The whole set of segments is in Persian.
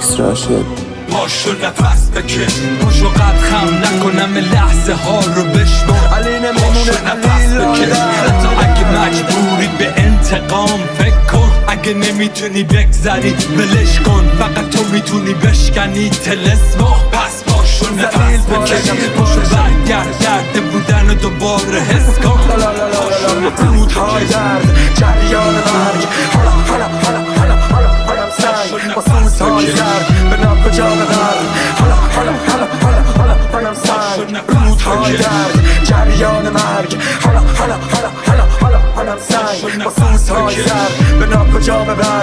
میکس راشد. پاشو نفس بکش، پاشو قد خم نکنم لحظه ها رو بشنو. پاشو نفس بکش، حتی اگه مجبوری به انتقام فکر کن. اگه نمیتونی بگذری ولش کن، فقط تو میتونی بشکنی طلسمو. پس پاشو نفس بکش، پاشو برگرد درد بودن و دوباره حس کن. رودهای درد، جریان مرگ، حالم سنگ با سوزهای زرد به ناب جا ببر. حالم سنگ، رودهای درد، جریان مرگ، حالم سنگ با سوزهای زرد به ناب جا ببر.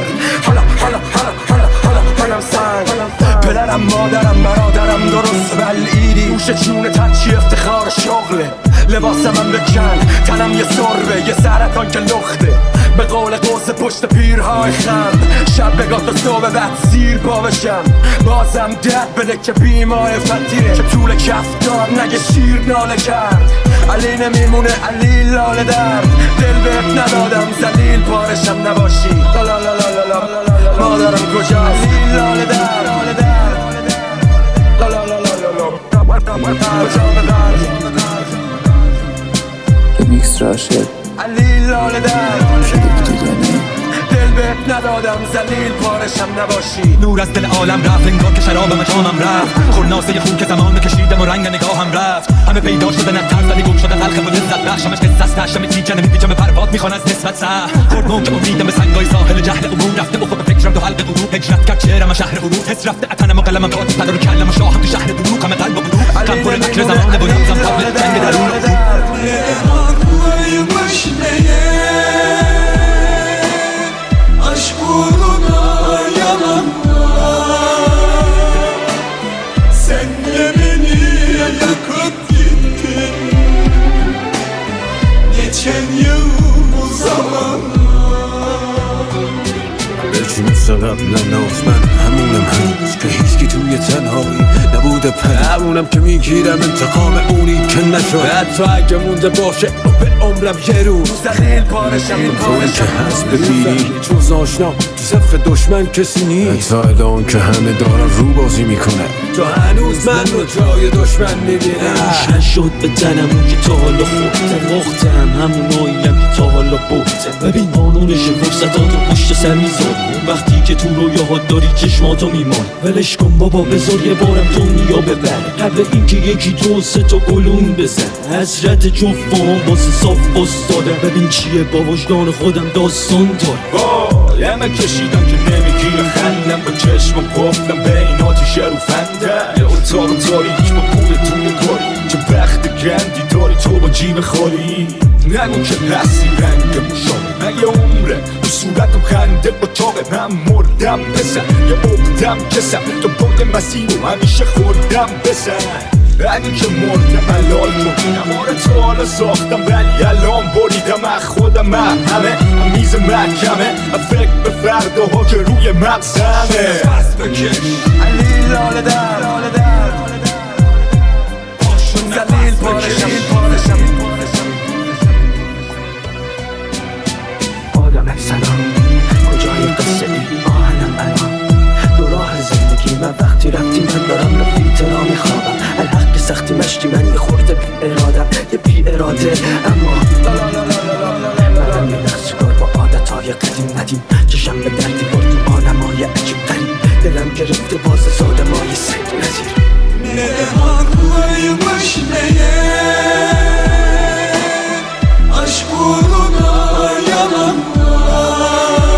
حالم سنگ. پدرم مادرم برادرم درست بلعیدی، گوش جون تچی افتخار شغله. لباسم بکن تنم یه سربه، یه سرطان که لخته. به قول قوس پشت پیرهای خم، شب بگاه تا صبح بعد سیر پا بشم. بازم درد بده که بیمای فتیره، که طول کفتار نگه شیر ناله کرد. علی نمیمونه علی لاله درد، دل بهت ندادم زلیل پارشم نباشی. مادرم کجا علی لاله درد، میکس راشد. علی لاله درد، کلیپ دیدنی دل بهت ندادم زلیل پارشم نباشی. نور از دل عالم رفت انگار که شراب مجامم رفت. خورناسه خون که زمان کشیدم و رنگ نگاهم رفت. همه پیدا شده نترس ولی گم شده تلخ و لذت بخشمش قصه است. هشتم تیجنه میپیچم پرواد میخوان از نسبت سه. خورد موج امیدم به سنگای ساحل جهل عموم رفته افق فکرم تو حلق غروب. هجرت کرد چهرم شهر غروب، حس رفته اتنم و قلمم کات پدر و کلم و شاهم تو شهر دروغ. همه قلب و غروب غم پر فکر زمانه و نمزم تابل جنگ درون. Aşk uğruna yalanlar, sen de beni yakıp gittin. Geçen yıl bu zamanlar. بچی مثل قبلا ناز من همونم هنوز که هیچکی توی تنهایی نبوده همونم که میگیرم انتقام اونی که نشد. حتی اگه مونده باشه به عمرم یه روز زلیل پارشم طوری که هست ببینی جز آشنا تو صف دشمن کسی نیست. حتی الان که همه دارن رو بازی میکنه تو هنوز من رو جای دشمن میبینم. شد به تنم اون که تا حالا خودم وقتم هموناییم که تا حالا بودم. ببین قانونش فرصتات و پشت سر میذاری، وقتی که تو رویاها داری چشماتو میمانی. ولش کن بابا بذار یه بارم دنیا ببره، قبل اینکه یکی دو سه تا گلون بزن. حضرت جفتم واسه صاف استاده، ببین چیه با وجدان خودم داستان داره. یمه کشیدم که نمیگیره خندم، با چشم گفتم به این آتیشه رو فنده. یه اتاق تاریک با پول توی کاری، چه وقت گندی داری تو با جیب خالی. نگو که هستی رنگ مشابه، من یه عمره تو صورتم خنده اتاقه. من مردم بزن یه عقدم کسم، تو بود مسیر و همیشه خوردم بزن. اگه که مردم حلال کن، نماره تو حالا ساختم ولی الان بریدم از خودم. من همه میز محکمه، فکر به فرداها که روی مغزمه. پس بکش علی لاله درد، زلیل پارشم آدم سلام، کجای قصه ای آهنم الان؟ دو راه زندگی من وقتی رفتی من دارم رفیت را میخوابم. الحق که سختی مشتی من یه خورده بی ارادم، یه بی اراده. اما منم یه نقص کار با عادتهای قدیم ندیم. چشم به دردی بردیم آدمای عجیب غریب، دلم گرفته باز آدمای سید نظیر. Ne haklıymış meğer, aşk uğruna yalanlar.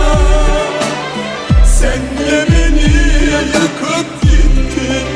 Sen de beni yakıp gittin.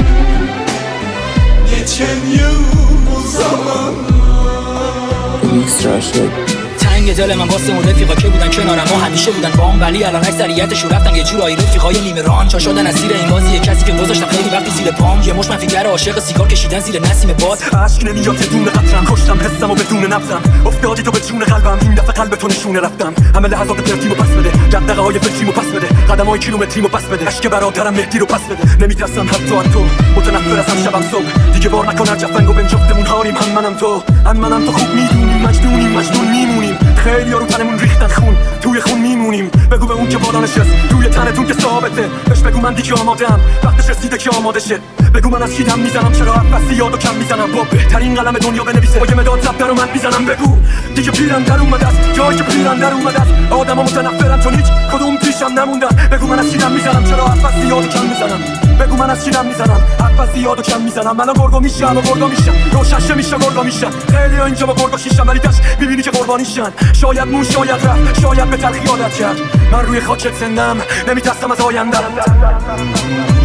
Geçen yıl bu zamanlar. میکس راشد. تنگ دل من واسه اون رفیقا که بودن کنارم و همیشه بودن بام، ولی الان اکثریتشون رفتن یه جورایی رفیقای نیمه ران. چا شدن اسیر این بازی، یه کسی که گذاشتم خیلی وقتی زیر پام. یه مش منفیگر عاشق سیگار کشیدن زیر نسیم باد. عشق نمیاد یه دونه قطرم، کشتم حسم و بدون نفسم. افتادی تو به جون قلبم، این دفعه قلب تو نشونه رفتم. همه لحظات پرتیمو پس بده، دغدغه های فکریمو پس بده، قدمای کیلومتریمو پس بده. عشق برادرم مهدی رو پس بده، نمیترسم حتی از تو، متنفر ازم شبم صبح. دیگه بار نکن جفنگو بهم جفتمون هاریم، هم منم تو خوب میدونیم مجنون میمونیم. خیلی رو تنمون ریختن خون، توی خون میمونیم. بگو به اون که بالا نشست توی تنتون که ثابته، بهش بگو من دیگه آمادم، وقتش رسیده که آماده شه. بگو من از کی دم میزنم، چرا بس یادو کم میزنم، با بهترین قلم دنیا بنویسه، با یه مداد ضبط رو من میزنم. بگو دیگه پیرم در اومده است، جایی که پیرم در اومده است. آدما متنفرن چون هیچ کدوم پیشم نموندن. بگو من از کی دم میزنم، چرا بس یادو کم میزنم. بگو من از کی دم میزنم، بس یادو کم میزنم. من گرگا میشم و گرگا میشم، روششه میشه گرگا میشم. خیلی اینجا با گرگا شیشم، ولی داش میبینی که قربانیشن. شاید مون، شاید رفت، شاید به تلخی عادت کرد. من روی خاکت زندم، نمیترسم از آیندم.